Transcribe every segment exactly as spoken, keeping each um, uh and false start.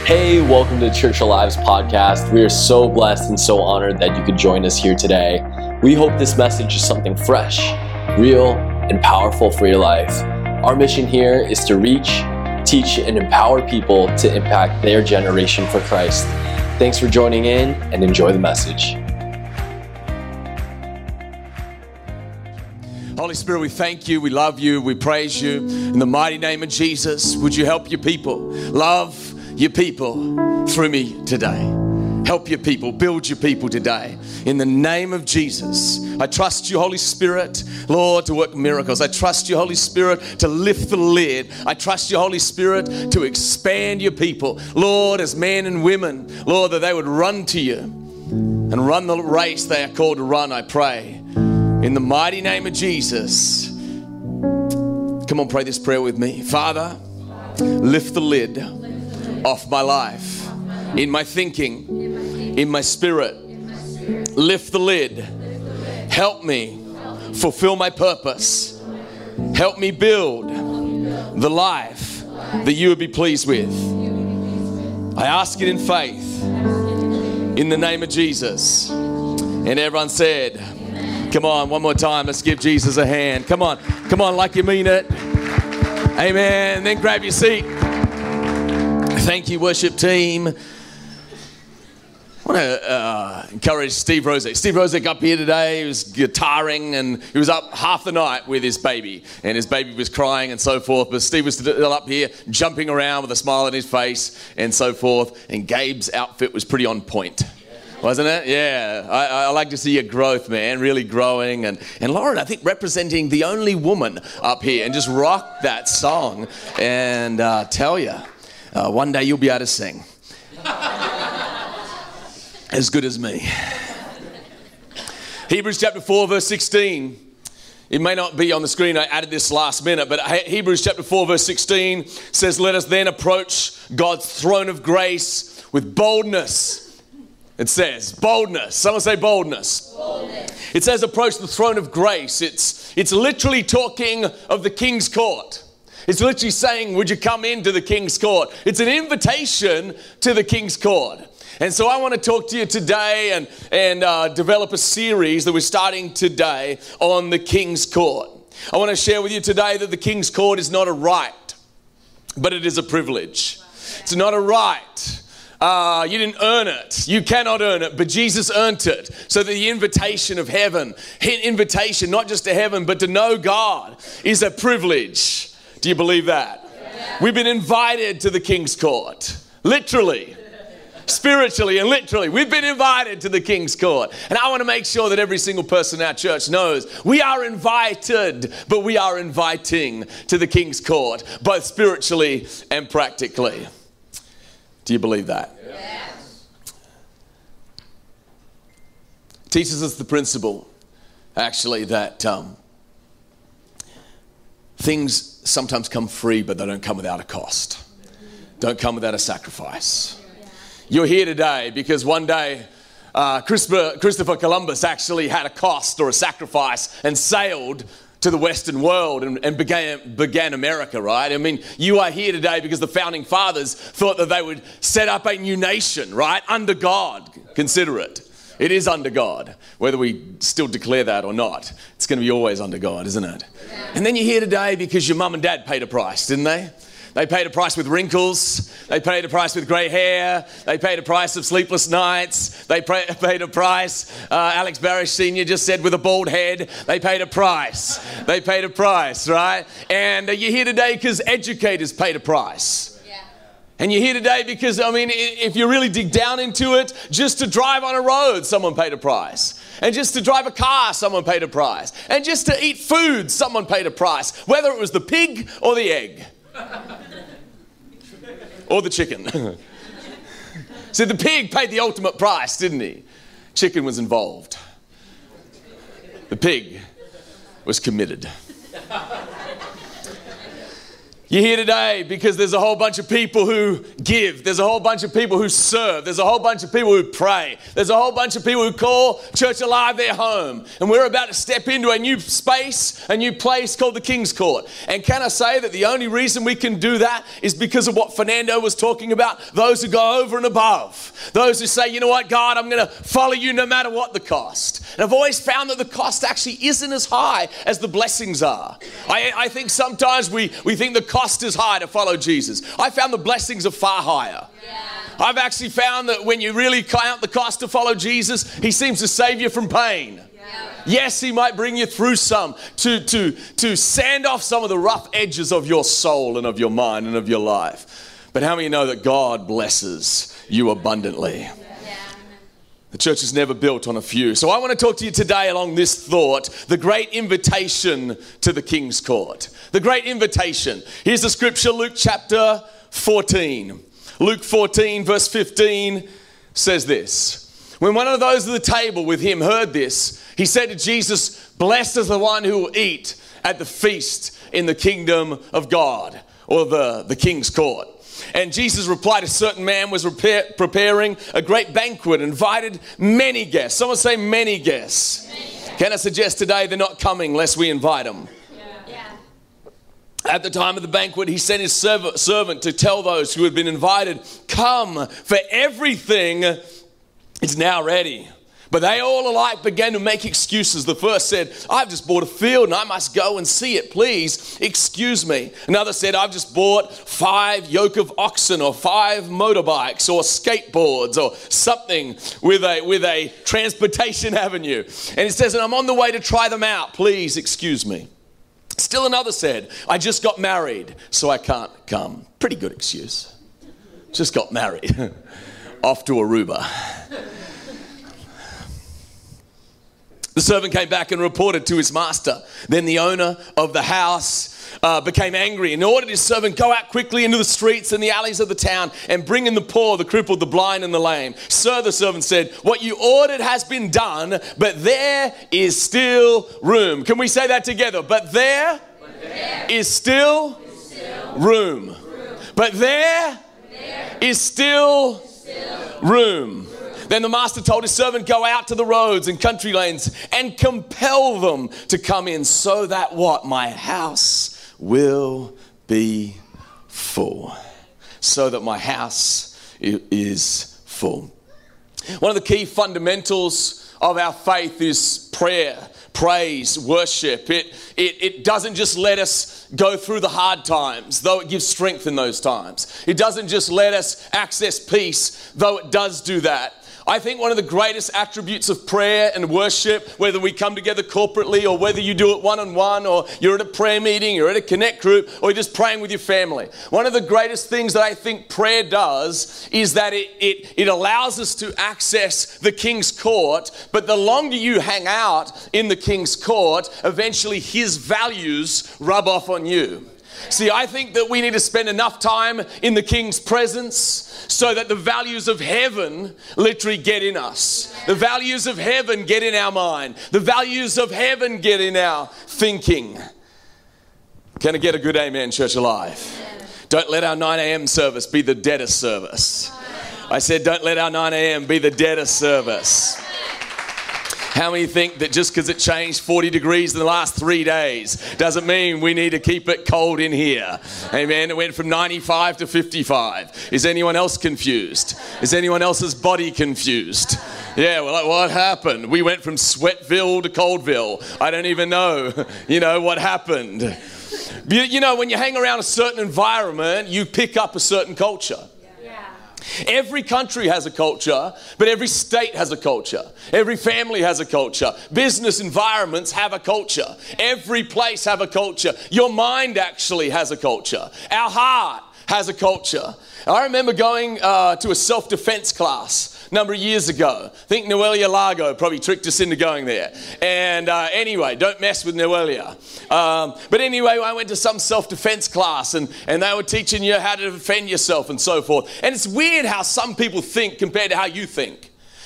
Hey, welcome to Church Alive's podcast. We are so blessed and so honored that you could join us here today. We hope this message is something fresh, real, and powerful for your life. Our mission here is to reach, teach, and empower people to impact their generation for Christ. Thanks for joining in and enjoy the message. Holy Spirit, we thank you, we love you, we praise you. In the mighty name of Jesus, would you help your people? Love your people through me today. Help your people, build your people today. In the name of Jesus, I trust you, Holy Spirit, Lord, to work miracles. I trust you, Holy Spirit, to lift the lid. I trust you, Holy Spirit, to expand your people. Lord, as men and women, Lord, that they would run to you and run the race they are called to run, I pray. In the mighty name of Jesus. Come on, pray this prayer with me. Father, lift the lid off my life, in my thinking, in my spirit. Lift the lid. Help me fulfill my purpose. Help me build the life that you would be pleased with. I ask it in faith, in the name of Jesus. And everyone said, come on, one more time. Let's give Jesus a hand. Come on. Come on like you mean it. Amen. Then grab your seat. Thank you, worship team. I want to uh, encourage Steve Rosick. Steve Rosick up here today. He was guitaring and he was up half the night with his baby. And his baby was crying and so forth. But Steve was still up here jumping around with a smile on his face and so forth. And Gabe's outfit was pretty on point. Wasn't it? Yeah. I, I like to see your growth, man, really growing. And, and Lauren, I think, representing the only woman up here and just rock that song. And uh, tell you, uh, one day you'll be able to sing as good as me. Hebrews chapter four, verse sixteen. It may not be on the screen. I added this last minute, but Hebrews chapter four, verse sixteen says, let us then approach God's throne of grace with boldness. It says boldness. Someone say boldness. Boldness. It says approach the throne of grace. It's, it's literally talking of the king's court. It's literally saying, would you come into the king's court? It's an invitation to the king's court. And so I want to talk to you today and, and uh, develop a series that we're starting today on the king's court. I want to share with you today that the king's court is not a right, but it is a privilege. It's not a right. Uh, you didn't earn it. You cannot earn it, but Jesus earned it. So the invitation of heaven, invitation not just to heaven, but to know God is a privilege. Do you believe that? Yeah. We've been invited to the king's court, literally, spiritually and literally. We've been invited to the king's court. And I want to make sure that every single person in our church knows we are invited, but we are inviting to the king's court, both spiritually and practically. Do you believe that? Yes. Teaches us the principle, actually, that um, things sometimes come free, but they don't come without a cost. Don't come without a sacrifice. You're here today because one day uh, Christopher, Christopher Columbus actually had a cost or a sacrifice and sailed to the Western world and, and began, began America, right? I mean, you are here today because the founding fathers thought that they would set up a new nation, right? Under God. Consider it. It is under God. Whether we still declare that or not, it's going to be always under God, isn't it? Yeah. And then you're here today because your mum and dad paid a price, didn't they? They paid a price with wrinkles. They paid a price with grey hair. They paid a price of sleepless nights. They pay, paid a price, uh, Alex Barish Senior just said, with a bald head. They paid a price. They paid a price, right? And uh, you're here today because educators paid a price. Yeah. And you're here today because, I mean, if you really dig down into it, just to drive on a road, someone paid a price. And just to drive a car, someone paid a price. And just to eat food, someone paid a price. Whether it was the pig or the egg. Or the chicken. So the pig paid the ultimate price, didn't he? Chicken was involved. The pig was committed. You're here today because there's a whole bunch of people who give. There's a whole bunch of people who serve. There's a whole bunch of people who pray. There's a whole bunch of people who call Church Alive their home. And we're about to step into a new space, a new place called the King's Court. And can I say that the only reason we can do that is because of what Fernando was talking about, those who go over and above. Those who say, you know what, God, I'm going to follow you no matter what the cost. And I've always found that the cost actually isn't as high as the blessings are. I, I think sometimes we, we think the cost is high to follow Jesus. I found the blessings are far higher. Yeah. I've actually found that when you really count the cost to follow Jesus, he seems to save you from pain. Yeah. Yes, he might bring you through some to, to, to sand off some of the rough edges of your soul and of your mind and of your life. But how many know that God blesses you abundantly? The church is never built on a few. So I want to talk to you today along this thought, the great invitation to the King's Court. The great invitation. Here's the scripture, Luke chapter fourteen. Luke fourteen verse fifteen says this. When one of those at the table with him heard this, he said to Jesus, blessed is the one who will eat at the feast in the kingdom of God, or the, the King's Court. And Jesus replied, a certain man was repair, preparing a great banquet, invited many guests. Someone say many guests. Many guests. Can I suggest today they're not coming unless we invite them? Yeah. Yeah. At the time of the banquet, he sent his serv- servant to tell those who had been invited, come, for everything is now ready. But they all alike began to make excuses. The first said, I've just bought a field and I must go and see it. Please excuse me. Another said, I've just bought five yoke of oxen or five motorbikes or skateboards or something with a, with a transportation avenue. And it says, and I'm on the way to try them out. Please excuse me. Still another said, I just got married, so I can't come. Pretty good excuse. Just got married. Off to Aruba. The servant came back and reported to his master. Then the owner of the house uh, became angry and ordered his servant, go out quickly into the streets and the alleys of the town and bring in the poor, the crippled, the blind, and the lame. Sir, the servant said, what you ordered has been done, but there is still room. Can we say that together? But there, but there is still, is still room. room. But there, there is still, still room. Then the master told his servant, go out to the roads and country lanes and compel them to come in so that what? My house will be full. So that my house is full. One of the key fundamentals of our faith is prayer, praise, worship. It, it, it doesn't just let us go through the hard times, though it gives strength in those times. It doesn't just let us access peace, though it does do that. I think one of the greatest attributes of prayer and worship, whether we come together corporately or whether you do it one-on-one or you're at a prayer meeting, you're at a connect group, or you're just praying with your family. One of the greatest things that I think prayer does is that it, it, it allows us to access the King's Court, but the longer you hang out in the King's Court, eventually his values rub off on you. See, I think that we need to spend enough time in the King's presence so that the values of heaven literally get in us. The values of heaven get in our mind. The values of heaven get in our thinking. Can I get a good amen, Church Alive? Don't let our nine a.m. service be the deadest service. I said don't let our nine a.m. be the deadest service. How many think that just because it changed forty degrees in the last three days doesn't mean we need to keep it cold in here? Amen. It went from ninety-five to fifty-five. Is anyone else confused? Is anyone else's body confused? Yeah, well, like, what happened? We went from Sweatville to Coldville. I don't even know, you know, what happened. You know, when you hang around a certain environment, you pick up a certain culture. Every country has a culture, but every state has a culture. Every family has a culture. Business environments have a culture. Every place have a culture. Your mind actually has a culture. Our heart has a culture. I remember going uh, to a self-defense class a number of years ago. I think Noelia Largo probably tricked us into going there. And uh, anyway, don't mess with Noelia. Um, but anyway, I went to some self-defense class and, and they were teaching you how to defend yourself and so forth. And it's weird how some people think compared to how you think.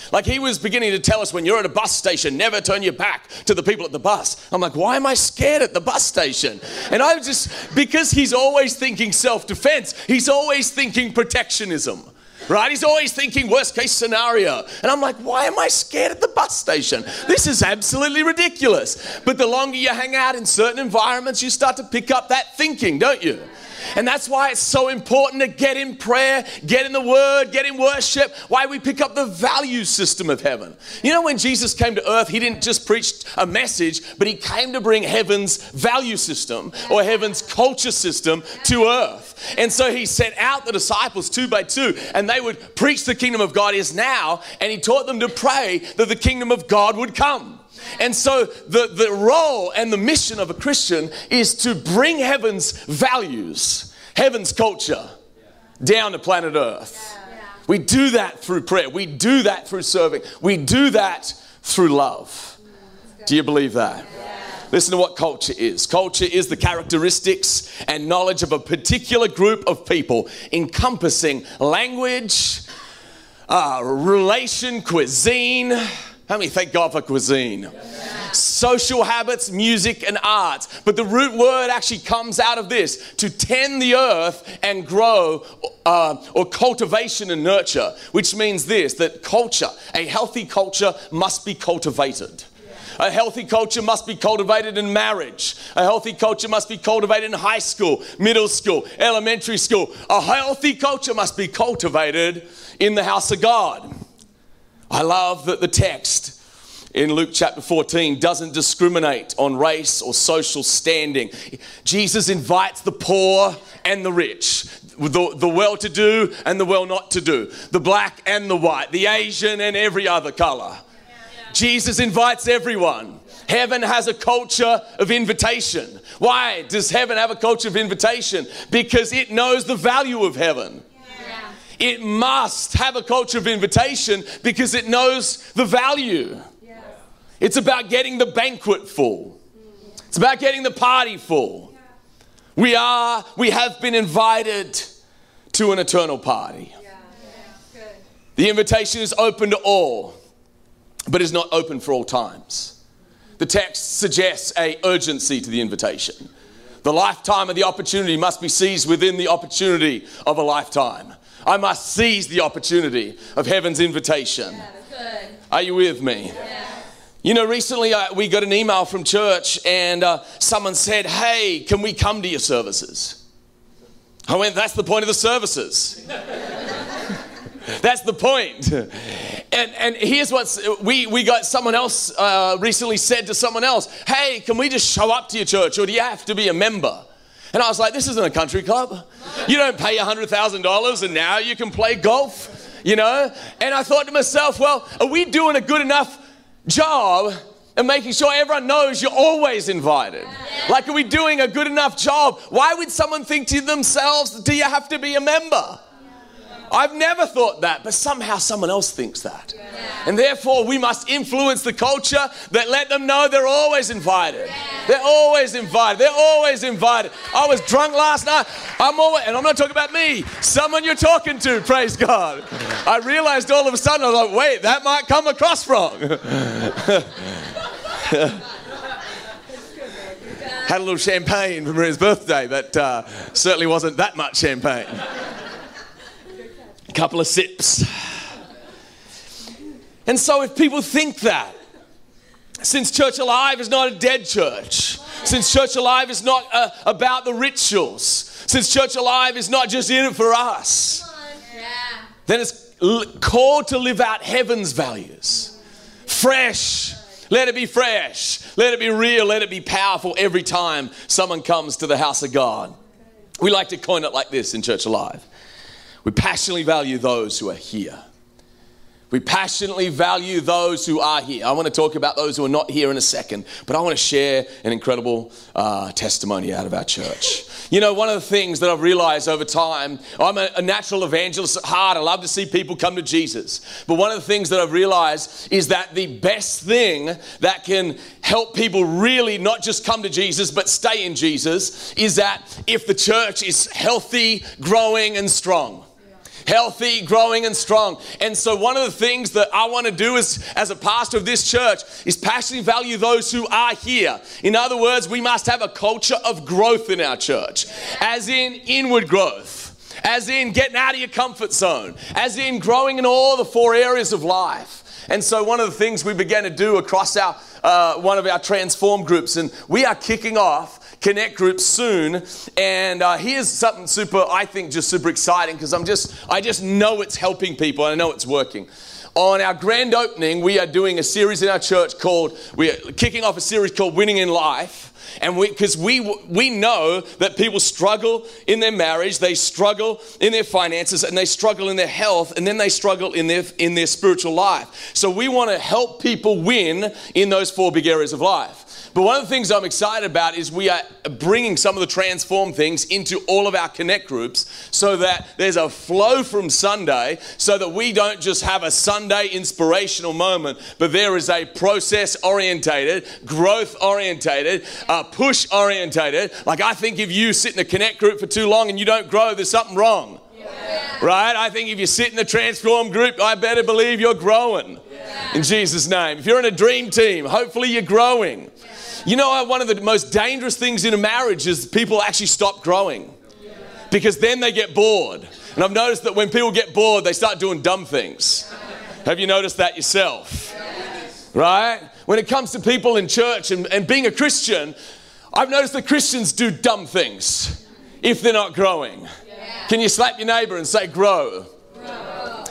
Like he was beginning to tell us when you're at a bus station, never turn your back to the people at the bus. I'm like, why am I scared at the bus station? And I just, because he's always thinking self-defense, he's always thinking protectionism. Right? He's always thinking worst case scenario. And I'm like, why am I scared at the bus station? This is absolutely ridiculous. But the longer you hang out in certain environments, you start to pick up that thinking, don't you? And that's why it's so important to get in prayer, get in the word, get in worship, why we pick up the value system of heaven. You know, when Jesus came to earth, he didn't just preach a message, but he came to bring heaven's value system or heaven's culture system to earth. And so he sent out the disciples two by two, and they would preach the kingdom of God is now, and he taught them to pray that the kingdom of God would come. And so the, the role and the mission of a Christian is to bring heaven's values, heaven's culture down to planet Earth. We do that through prayer. We do that through serving. We do that through love. Do you believe that? Listen to what culture is. Culture is the characteristics and knowledge of a particular group of people encompassing language, uh, relation, cuisine. How many thank God for cuisine? Yeah. Social habits, music, and arts. But the root word actually comes out of this, to tend the earth and grow, uh, or cultivation and nurture, which means this, that culture, a healthy culture must be cultivated. A healthy culture must be cultivated in marriage. A healthy culture must be cultivated in high school, middle school, elementary school. A healthy culture must be cultivated in the house of God. I love that the text in Luke chapter fourteen doesn't discriminate on race or social standing. Jesus invites the poor and the rich, the, the well-to-do and the well-not-to-do, the black and the white, the Asian and every other color. Jesus invites everyone. Heaven has a culture of invitation. Why does heaven have a culture of invitation? Because it knows the value of heaven. It must have a culture of invitation because it knows the value. Yes. It's about getting the banquet full. It's about getting the party full. Yeah. We are, we have been invited to an eternal party. Yeah. Yeah. Good. The invitation is open to all, but is not open for all times. The text suggests an urgency to the invitation. The lifetime of the opportunity must be seized within the opportunity of a lifetime. I must seize the opportunity of heaven's invitation. Yeah, good. Are you with me? Yeah. You know, recently uh, we got an email from church and uh, someone said, hey, can we come to your services? I went, that's the point of the services. That's the point. And and here's what we, we got someone else uh, recently said to someone else, hey, can we just show up to your church or do you have to be a member? And I was like, this isn't a country club. You don't pay one hundred thousand dollars and now you can play golf, you know? And I thought to myself, well, are we doing a good enough job and making sure everyone knows you're always invited? Yeah. Like, are we doing a good enough job? Why would someone think to themselves, do you have to be a member? I've never thought that, but somehow someone else thinks that. Yeah. And therefore, we must influence the culture that let them know they're always invited. Yeah. They're always invited. They're always invited. I was drunk last night. I'm always, and I'm not talking about me. Someone you're talking to, praise God. I realized all of a sudden, I was like, wait, that might come across wrong. Had a little champagne for Maria's birthday, but uh, certainly wasn't that much champagne. A couple of sips. And so if people think that, since Church Alive is not a dead church, since Church Alive is not uh, about the rituals, since Church Alive is not just in it for us, then it's l- called to live out heaven's values. Fresh. Let it be fresh. Let it be real. Let it be powerful every time someone comes to the house of God. We like to coin it like this in Church Alive. We passionately value those who are here. We passionately value those who are here. I want to talk about those who are not here in a second, but I want to share an incredible uh, testimony out of our church. You know, one of the things that I've realized over time, I'm a, a natural evangelist at heart. I love to see people come to Jesus. But one of the things that I've realized is that the best thing that can help people really not just come to Jesus, but stay in Jesus, is that if the church is healthy, growing, and strong. Healthy, growing, and strong. And so one of the things that I want to do as, as a pastor of this church is passionately value those who are here. In other words, we must have a culture of growth in our church, as in inward growth, as in getting out of your comfort zone, as in growing in all the four areas of life. And so one of the things we began to do across our uh, one of our transform groups, and we are kicking off Connect group soon, and uh, here's something super, I think, just super exciting, because I'm just, I just know it's helping people, and I know it's working. On our grand opening, we are doing a series in our church called, we are kicking off a series called Winning in Life, and we, because we we know that people struggle in their marriage, they struggle in their finances, and they struggle in their health, and then they struggle in their in their spiritual life. So we want to help people win in those four big areas of life. But one of the things I'm excited about is we are bringing some of the transform things into all of our Connect groups so that there's a flow from Sunday, so that we don't just have a Sunday inspirational moment, but there is a process-orientated, growth-orientated, uh, push-orientated. Like, I think if you sit in a Connect group for too long and you don't grow, there's something wrong. Yeah. Right? I think if you sit in a transform group, I better believe you're growing. Yeah. In Jesus' name. If you're in a dream team, hopefully you're growing. You know, one of the most dangerous things in a marriage is people actually stop growing, because then they get bored. And I've noticed that when people get bored, they start doing dumb things. Have you noticed that yourself? Right? When it comes to people in church and, and being a Christian, I've noticed that Christians do dumb things if they're not growing. Can you slap your neighbor and say, grow? Grow.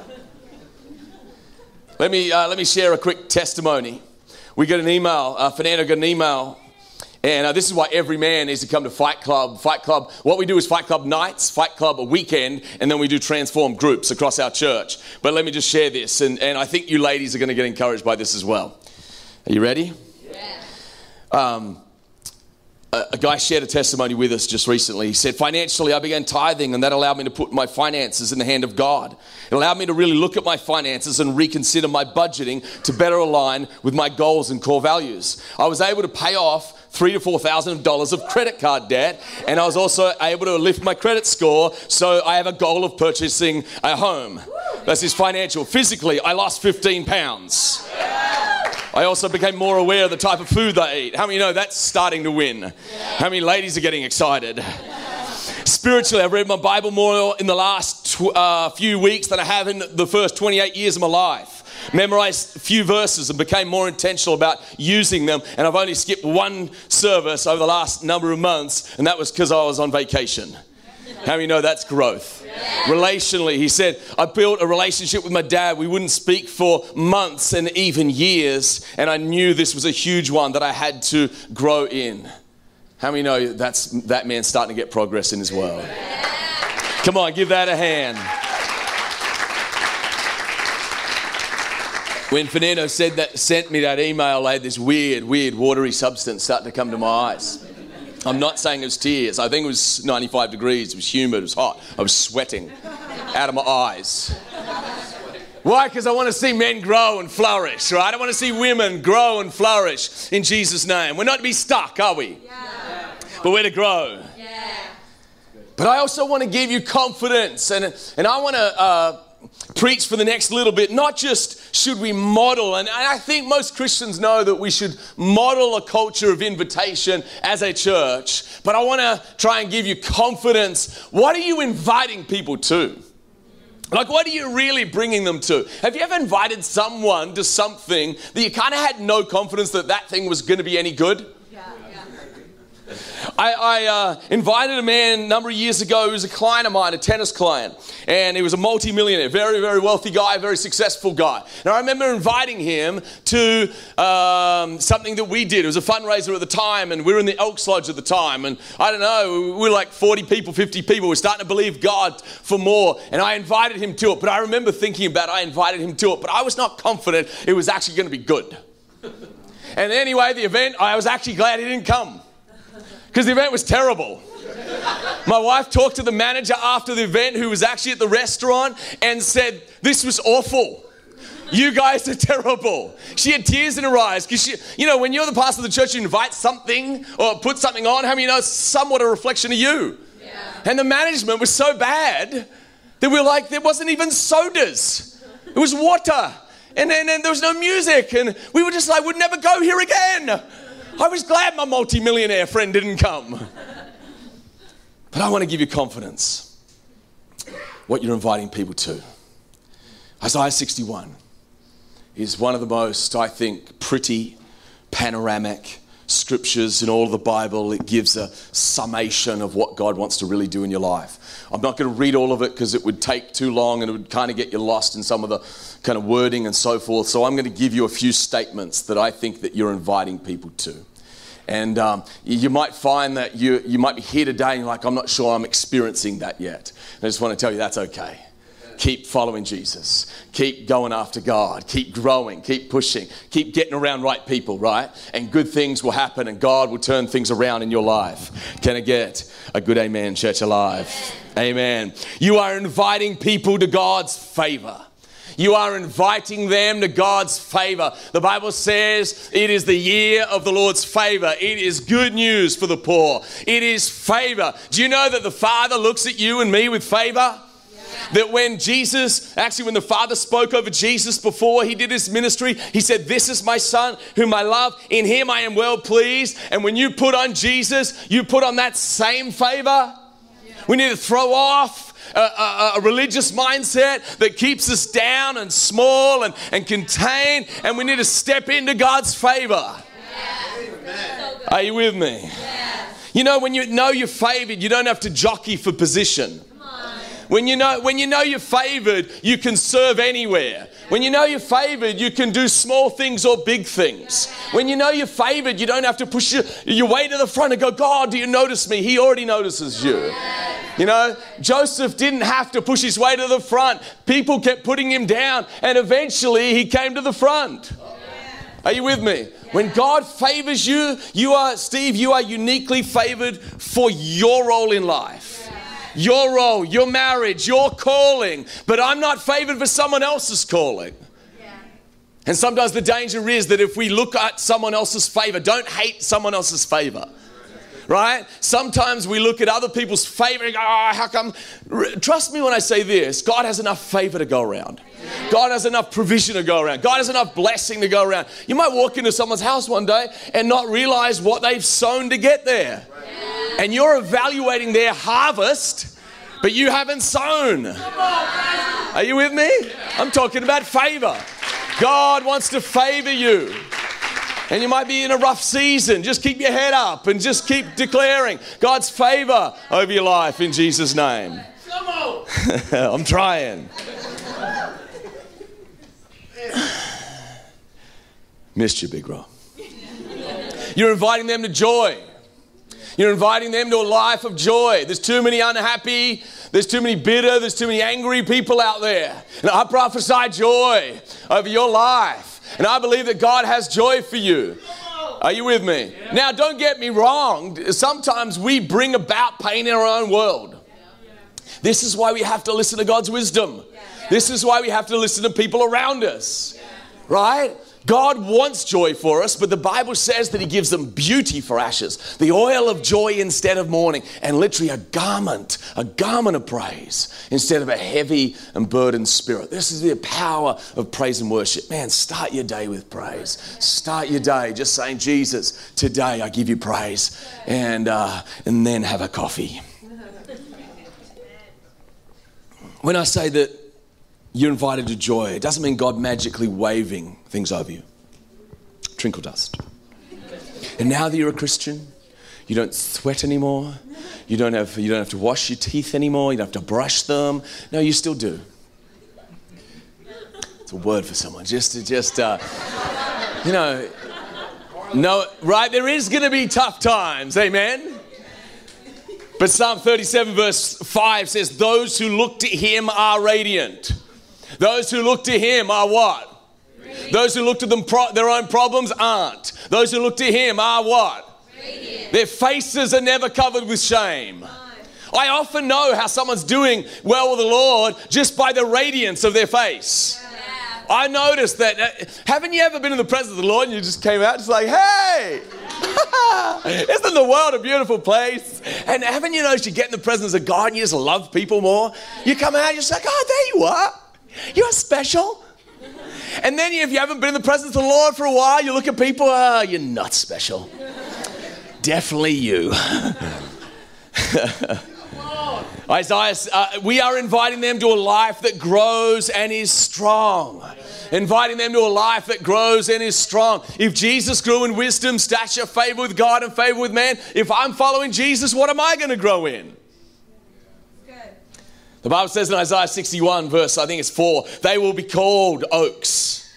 Let me, uh, let me share a quick testimony. We got an email, uh, Fernando got an email, and uh, this is why every man needs to come to Fight Club. Fight Club, what we do is Fight Club nights, Fight Club a weekend, and then we do transform groups across our church. But let me just share this, and, and I think you ladies are going to get encouraged by this as well. Are you ready? Yeah. Um, a, a guy shared a testimony with us just recently. He said, financially, I began tithing, and that allowed me to put my finances in the hand of God. It allowed me to really look at my finances and reconsider my budgeting to better align with my goals and core values. I was able to pay off three to four thousand dollars of credit card debt, and I was also able to lift my credit score, so I have a goal of purchasing a home. That's his financial. Physically, I lost fifteen pounds. I also became more aware of the type of food that I eat. How many know that's starting to win? How many ladies are getting excited? Spiritually, I've read my Bible more in the last tw- uh, few weeks than I have in the first twenty-eight years of my life. Memorized a few verses and became more intentional about using them. And I've only skipped one service over the last number of months, and that was because I was on vacation. How many know that's growth? Yeah. Relationally, he said, I built a relationship with my dad. We wouldn't speak for months and even years, and I knew this was a huge one that I had to grow in. How many know that's that man's starting to get progress in his world? Yeah. Come on, give that a hand. When Fernando said that, sent me that email, I had this weird, weird watery substance starting to come to my eyes. I'm not saying it was tears. I think it was ninety-five degrees. It was humid. It was hot. I was sweating out of my eyes. Why? Because I want to see men grow and flourish, right? I want to see women grow and flourish in Jesus' name. We're not to be stuck, are we? Yeah. But we're to grow. Yeah. But I also want to give you confidence, and, and I want to uh, preach for the next little bit, not just should we model, and I think most Christians know that we should model a culture of invitation as a church, but I want to try and give you confidence. What are you inviting people to? Like, what are you really bringing them to? Have you ever invited someone to something that you kind of had no confidence that that thing was going to be any good? Yeah, yeah. I, I uh, invited a man a number of years ago who was a client of mine, a tennis client, and he was a multi-millionaire, very, very wealthy guy, very successful guy. And I remember inviting him to um, something that we did. It was a fundraiser at the time, and we were in the Elks Lodge at the time, and I don't know, we were like forty people, fifty people. We were starting to believe God for more, and I invited him to it. But I remember thinking about it, I invited him to it, but I was not confident it was actually going to be good. And anyway, the event, I was actually glad he didn't come, because the event was terrible. My wife talked to the manager after the event, who was actually at the restaurant, and said, this was awful. You guys are terrible. She had tears in her eyes, because she, you know, when you're the pastor of the church, you invite something or put something on, how many know it's somewhat a reflection of you? Yeah. And the management was so bad That we were like, there wasn't even sodas. It was water. And then and there was no music. And we were just like, we'd never go here again. I was glad my multi-millionaire friend didn't come. But I want to give you confidence. What you're inviting people to. Isaiah sixty-one is one of the most, I think, pretty, panoramic scriptures in all of the Bible. It gives a summation of what God wants to really do in your life. I'm not going to read all of it because it would take too long and it would kind of get you lost in some of the kind of wording and so forth. So I'm going to give you a few statements that I think that you're inviting people to. And um, you might find that you, you might be here today and you're like, I'm not sure I'm experiencing that yet. And I just want to tell you that's okay. Keep following Jesus. Keep going after God. Keep growing. Keep pushing. Keep getting around right people, right? And good things will happen and God will turn things around in your life. Can I get a good amen, church alive? Amen. You are inviting people to God's favor. You are inviting them to God's favor. The Bible says it is the year of the Lord's favor. It is good news for the poor. It is favor. Do you know that the Father looks at you and me with favor? That when Jesus, actually when the Father spoke over Jesus before he did his ministry, he said, this is my Son whom I love. In him I am well pleased. And when you put on Jesus, you put on that same favor. We need to throw off a, a, a religious mindset that keeps us down and small and, and contained. And we need to step into God's favor. Yes. Are you with me? Yes. You know, when you know you're favored, you don't have to jockey for position. When you know when you know you're favored, you can serve anywhere. When you know you're favored, you can do small things or big things. When you know you're favored, you don't have to push your, your way to the front and go, God, do you notice me? He already notices you. You know, Joseph didn't have to push his way to the front. People kept putting him down and eventually he came to the front. Are you with me? When God favors you, you are, Steve, you are uniquely favored for your role in life. Your role, your marriage, your calling. But I'm not favored for someone else's calling. Yeah. And sometimes the danger is that if we look at someone else's favor, don't hate someone else's favor. Right? Sometimes we look at other people's favor and go, oh, how come? Trust me when I say this, God has enough favor to go around. God has enough provision to go around. God has enough blessing to go around. You might walk into someone's house one day and not realize what they've sown to get there. And you're evaluating their harvest, but you haven't sown. Are you with me? I'm talking about favor. God wants to favor you. And you might be in a rough season. Just keep your head up and just keep declaring God's favor over your life in Jesus' name. I'm trying. Missed you, big bro. You're inviting them to joy. You're inviting them to a life of joy. There's too many unhappy, there's too many bitter, there's too many angry people out there. And I prophesy joy over your life. And I believe that God has joy for you. Are you with me? Yeah. Now, don't get me wrong. Sometimes we bring about pain in our own world. Yeah. This is why we have to listen to God's wisdom. Yeah. This is why we have to listen to people around us. Yeah. Right? God wants joy for us, but the Bible says that he gives them beauty for ashes, the oil of joy instead of mourning, and literally a garment, a garment of praise instead of a heavy and burdened spirit. This is the power of praise and worship. Man, start your day with praise. Start your day just saying, Jesus, today I give you praise, and uh, and then have a coffee. When I say that you're invited to joy, it doesn't mean God magically waving things over you. Trinkle dust. And now that you're a Christian, you don't sweat anymore. You don't have you don't have to wash your teeth anymore. You don't have to brush them. No, you still do. It's a word for someone. Just to just uh, you know, no, right? There is going to be tough times. Amen. But Psalm thirty-seven verse five says, "Those who look to him are radiant." Those who look to him are what? Radiant. Those who look to them pro- their own problems aren't. Those who look to him are what? Radiant. Their faces are never covered with shame. No. I often know how someone's doing well with the Lord just by the radiance of their face. Yeah. I noticed that, uh, haven't you ever been in the presence of the Lord and you just came out just like, hey, isn't the world a beautiful place? And haven't you noticed you get in the presence of God and you just love people more? You come out, you're just like, oh, there you are. You're special. And then if you haven't been in the presence of the Lord for a while, you look at people, oh, you're not special. Definitely you. Isaiah, uh, we are inviting them to a life that grows and is strong. Inviting them to a life that grows and is strong. If Jesus grew in wisdom, stature, favor with God and favor with man, if I'm following Jesus, what am I going to grow in? Good. The Bible says in Isaiah sixty-one verse, I think it's four, they will be called oaks.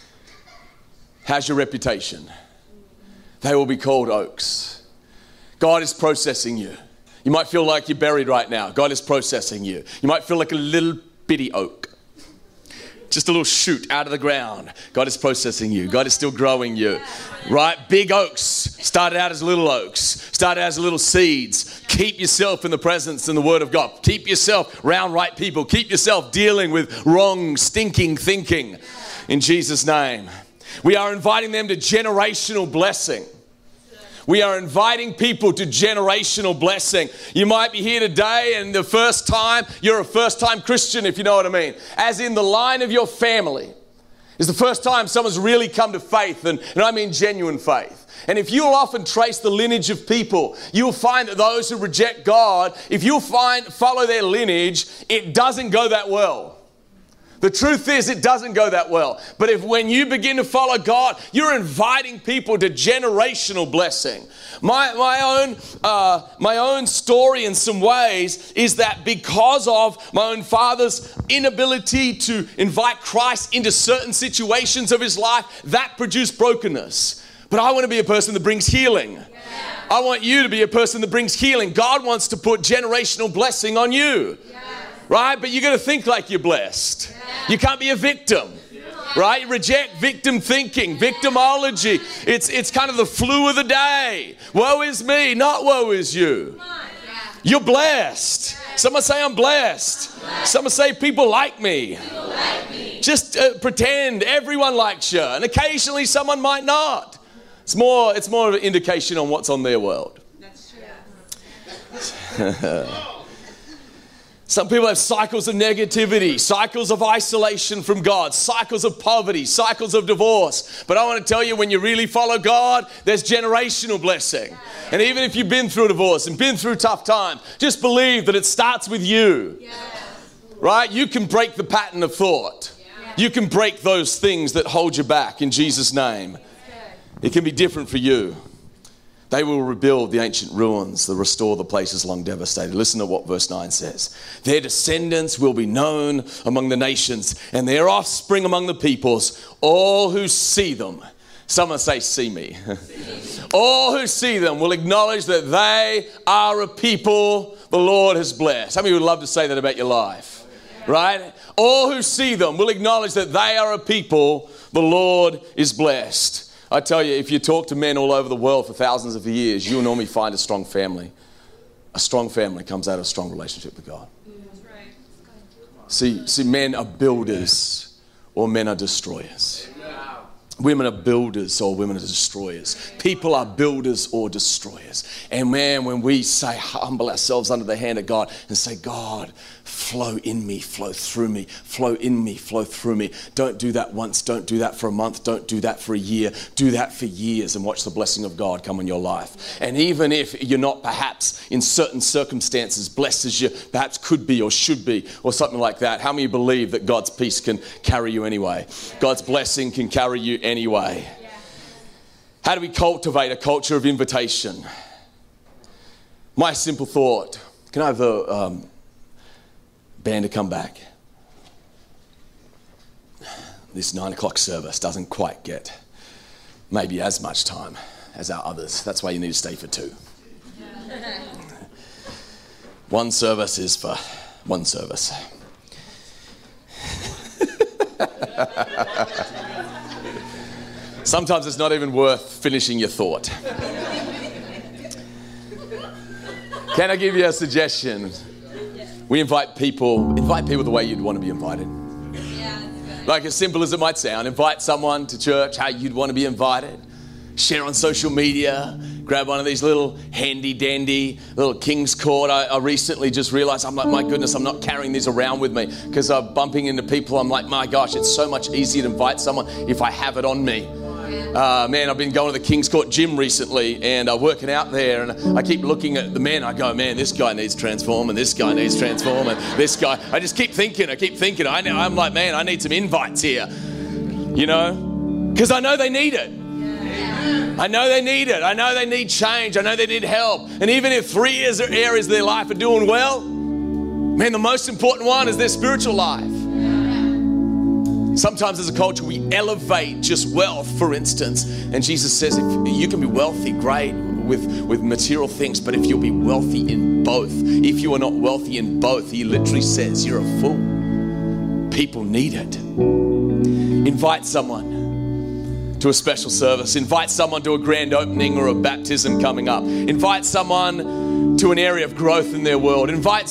How's your reputation? They will be called oaks. God is processing you. You might feel like you're buried right now. God is processing you. You might feel like a little bitty oak. Just a little shoot out of the ground. God is processing you. God is still growing you. Right? Big oaks started out as little oaks. Started out as little seeds. Keep yourself in the presence and the word of God. Keep yourself around right people. Keep yourself dealing with wrong, stinking thinking. In Jesus' name. We are inviting them to generational blessing. We are inviting people to generational blessing. You might be here today and the first time, you're a first time Christian, if you know what I mean. As in the line of your family is the first time someone's really come to faith, and, and I mean genuine faith. And if you'll often trace the lineage of people, you'll find that those who reject God, if you'll find follow their lineage, it doesn't go that well. The truth is, it doesn't go that well. But if when you begin to follow God, you're inviting people to generational blessing. My my own uh, my own story in some ways is that because of my own father's inability to invite Christ into certain situations of his life, that produced brokenness. But I want to be a person that brings healing. Yeah. I want you to be a person that brings healing. God wants to put generational blessing on you. Yeah. Right? But you got to think like you're blessed. Yeah. You can't be a victim. Yeah. Right? Reject victim thinking, victimology. It's it's kind of the flu of the day. Woe is me, not woe is you. You're blessed. Someone say I'm blessed. I'm blessed. Someone say people like me. People like me. Just uh, pretend everyone likes you, and occasionally someone might not. It's more it's more of an indication on what's on their world. That's true. Some people have cycles of negativity, cycles of isolation from God, cycles of poverty, cycles of divorce. But I want to tell you, when you really follow God, there's generational blessing. And even if you've been through a divorce and been through tough times, just believe that it starts with you. Right? You can break the pattern of thought. You can break those things that hold you back in Jesus' name. It can be different for you. They will rebuild the ancient ruins, they'll restore the places long devastated. Listen to what verse nine says. Their descendants will be known among the nations, and their offspring among the peoples. All who see them, someone say, see me. All who see them will acknowledge that they are a people the Lord has blessed. How many would love to say that about your life? Right? All who see them will acknowledge that they are a people the Lord is blessed. I tell you, if you talk to men all over the world for thousands of years, you'll normally find a strong family. A strong family comes out of a strong relationship with God. That's right. See, see, men are builders or men are destroyers. Women are builders or women are destroyers. People are builders or destroyers. And man, when we say, humble ourselves under the hand of God and say, God, flow in me, flow through me, flow in me, flow through me. Don't do that once. Don't do that for a month. Don't do that for a year. Do that for years and watch the blessing of God come in your life. And even if you're not perhaps in certain circumstances blessed as you perhaps could be or should be or something like that, how many believe that God's peace can carry you anyway? God's blessing can carry you anyway. How do we cultivate a culture of invitation? My simple thought, can I have the um, band to come back? This nine o'clock service doesn't quite get maybe as much time as our others. That's why you need to stay for two. One service is for one service. Sometimes it's not even worth finishing your thought. Can I give you a suggestion? We invite people, invite people the way you'd want to be invited. Like as simple as it might sound, invite someone to church how you'd want to be invited. Share on social media. Grab one of these little handy dandy little King's Court. I, I recently just realized, I'm like, my goodness, I'm not carrying these around with me because I'm bumping into people. I'm like, my gosh, it's so much easier to invite someone if I have it on me. Uh, man, I've been going to the King's Court gym recently and uh, working out there, and I keep looking at the men. I go, man, this guy needs transform, and this guy needs transform, and this guy. I just keep thinking, I keep thinking. I know, I'm like, man, I need some invites here, you know, because I know they need it. I know they need it. I know they need change. I know they need help. And even if three areas of their life are doing well, man, the most important one is their spiritual life. Sometimes as a culture, we elevate just wealth, for instance. And Jesus says, if you can be wealthy, great, with, with material things, but if you'll be wealthy in both, if you are not wealthy in both, he literally says, you're a fool. People need it. Invite someone to a special service. Invite someone to a grand opening or a baptism coming up. Invite someone to an area of growth in their world. Invite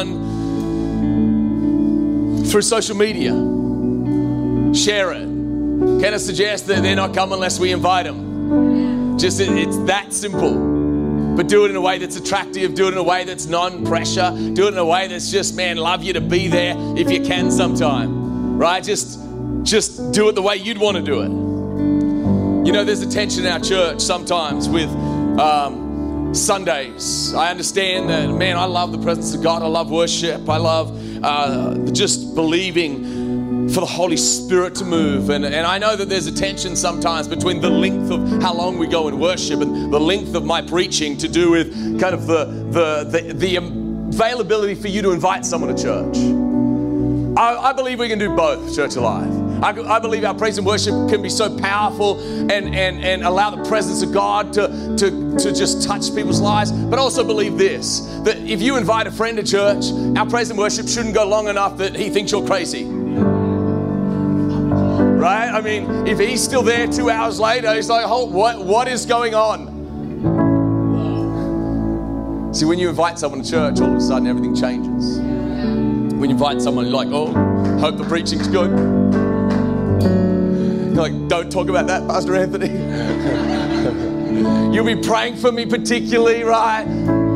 someone through social media. Share it. Can I suggest that they're not coming unless we invite them? Just it, it's that simple. But do it in a way that's attractive. Do it in a way that's non-pressure. Do it in a way that's just, man, love you to be there if you can sometime. Right? Just, just do it the way you'd want to do it. You know, there's a tension in our church sometimes with um, Sundays. I understand that, man, I love the presence of God. I love worship. I love uh, just believing for the Holy Spirit to move. And, and I know that there's a tension sometimes between the length of how long we go in worship and the length of my preaching to do with kind of the, the, the, the availability for you to invite someone to church. I, I believe we can do both, Church Alive. I, I believe our praise and worship can be so powerful and, and, and allow the presence of God to, to, to just touch people's lives. But I also believe this, that if you invite a friend to church, our praise and worship shouldn't go long enough that he thinks you're crazy. Right? I mean, if he's still there two hours later, he's like, oh, what, what is going on? See, when you invite someone to church, all of a sudden everything changes. When you invite someone, you're like, oh, hope the preaching's good. You're like, don't talk about that, Pastor Anthony. You'll be praying for me particularly, right?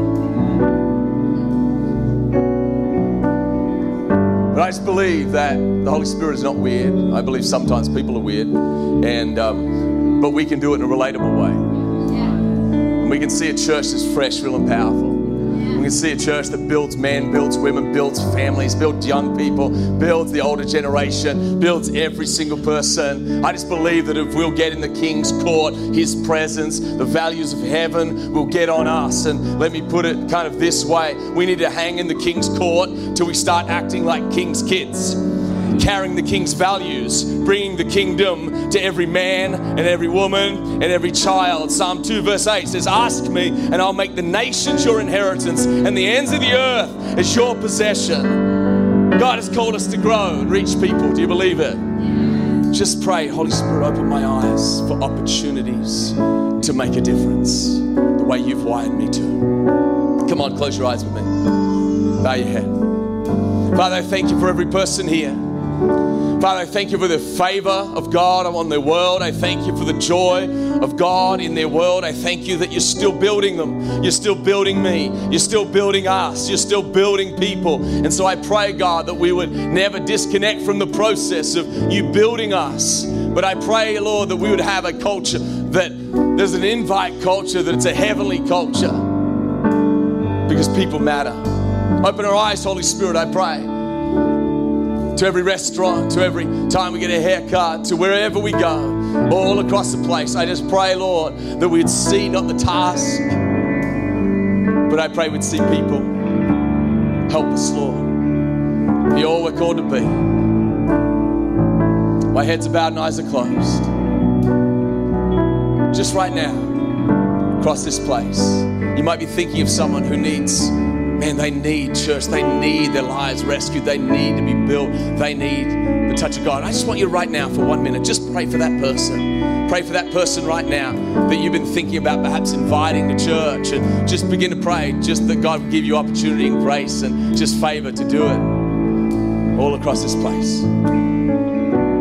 But I just believe that the Holy Spirit is not weird. I believe sometimes people are weird, and um, but we can do it in a relatable way. And we can see a church that's fresh, real, and powerful. We can see a church that builds men, builds women, builds families, builds young people, builds the older generation, builds every single person. I just believe that if we'll get in the King's Court, His presence, the values of heaven will get on us. And let me put it kind of this way. We need to hang in the King's Court till we start acting like King's kids, carrying the King's values, bringing the kingdom to every man and every woman and every child. Psalm two verse eight says, ask me and I'll make the nations your inheritance and the ends of the earth as your possession. God has called us to grow and reach people. Do you believe it? Just pray, Holy Spirit, open my eyes for opportunities to make a difference the way you've wired me to. Come on, close your eyes with me. Bow your head. Father, I thank you for every person here. Father, I thank you for the favor of God on their world. I thank you for the joy of God in their world. I thank you that you're still building them. You're still building me. You're still building us. You're still building people. And so I pray, God, that we would never disconnect from the process of you building us. But I pray, Lord, that we would have a culture that there's an invite culture, that it's a heavenly culture. Because people matter. Open our eyes, Holy Spirit, I pray. To every restaurant, to every time we get a haircut, to wherever we go, all across the place. I just pray, Lord, that we'd see not the task, but I pray we'd see people. Help us, Lord. Be all we're called to be. My head's bowed and eyes are closed. Just right now, across this place, you might be thinking of someone who needs, man, they need church. They need their lives rescued. They need to be built. They need the touch of God. I just want you right now for one minute, just pray for that person. Pray for that person right now that you've been thinking about perhaps inviting to church, and just begin to pray just that God will give you opportunity and grace and just favor to do it all across this place.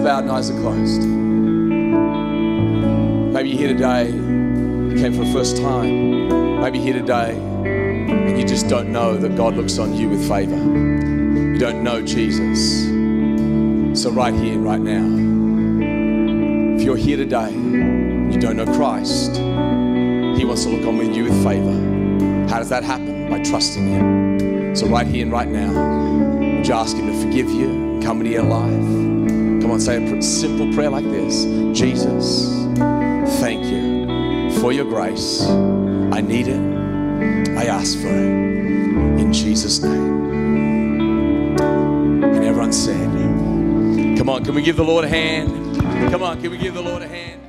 bowed and eyes are closed. Maybe you're here today, you came for the first time. Maybe you're here today and you just don't know that God looks on you with favor. You don't know Jesus. So right here, right now, if you're here today, you don't know Christ, He wants to look on you with favor. How does that happen? By trusting Him. So right here and right now, would you ask Him to forgive you and come into your life? Come on, say a simple prayer like this. Jesus, thank you for your grace. I need it. I ask for it. In Jesus' name. And everyone said, come on, can we give the Lord a hand? Come on, can we give the Lord a hand?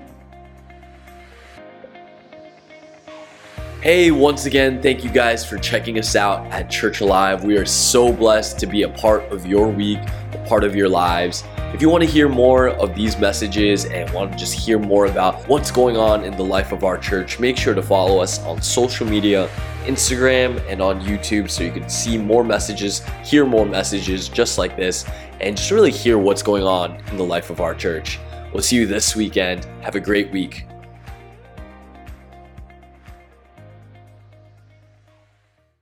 Hey, once again, thank you guys for checking us out at Church Alive. We are so blessed to be a part of your week, a part of your lives. If you want to hear more of these messages and want to just hear more about what's going on in the life of our church, make sure to follow us on social media, Instagram, and on YouTube so you can see more messages, hear more messages just like this, and just really hear what's going on in the life of our church. We'll see you this weekend. Have a great week.